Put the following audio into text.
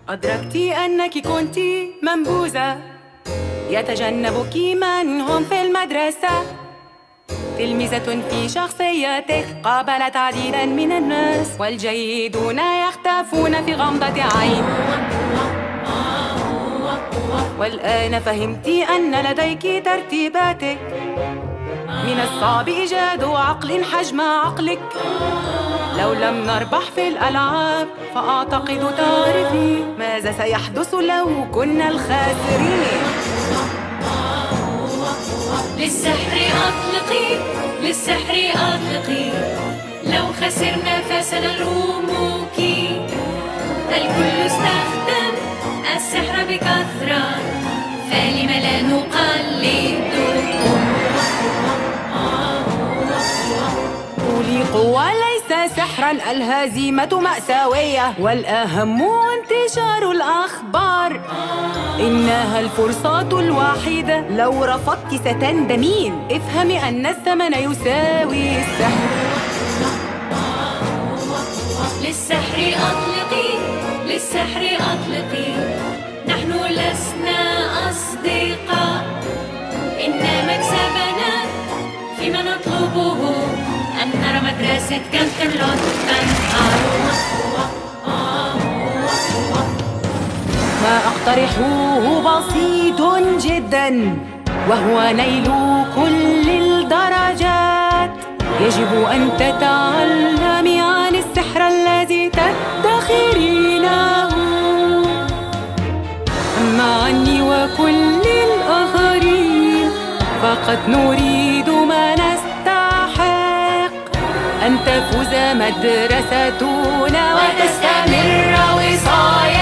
أدركت أنك كنت منبوذة يتجنبك من هم في المدرسة. تلميذة في شخصيتك قابلت عديدا من الناس، والجيدون يختفون في غمضة عين. والآن فهمت أن لديك ترتيباتك. من الصعب إيجاد عقل حجم عقلك. لو لم نربح في الألعاب فأعتقد تعرفي ماذا سيحدث لو كنا الخاسرين. للسحر أطلقي، للسحر أطلقي، لو خسرنا فسنلومك. الكل استخدم السحر بكثرة، فلم لا نقلده. قولي قوة ليس سحرا، الهزيمة مأساوية، والأهم انتشار الأخبار. إنها الفرصة الوحيدة، لو رفضت ستندمين. افهمي أن الثمن يساوي السحر. للسحر أطلقي، للسحر أطلقي، نحن لسنا أصدقاء. إن مكسبنا فيما نطلبه، أن نرى مدرسة كانترلوت تنهار. ما أقترحه بسيط جدا، وهو نيل كل الدرجات. يجب أن تتعلمي عن السحر الذي تدخرينه. أما عني وكل الآخرين فقد نريد ما نستحق، أن تفوز مدرستنا وتستمر وصايا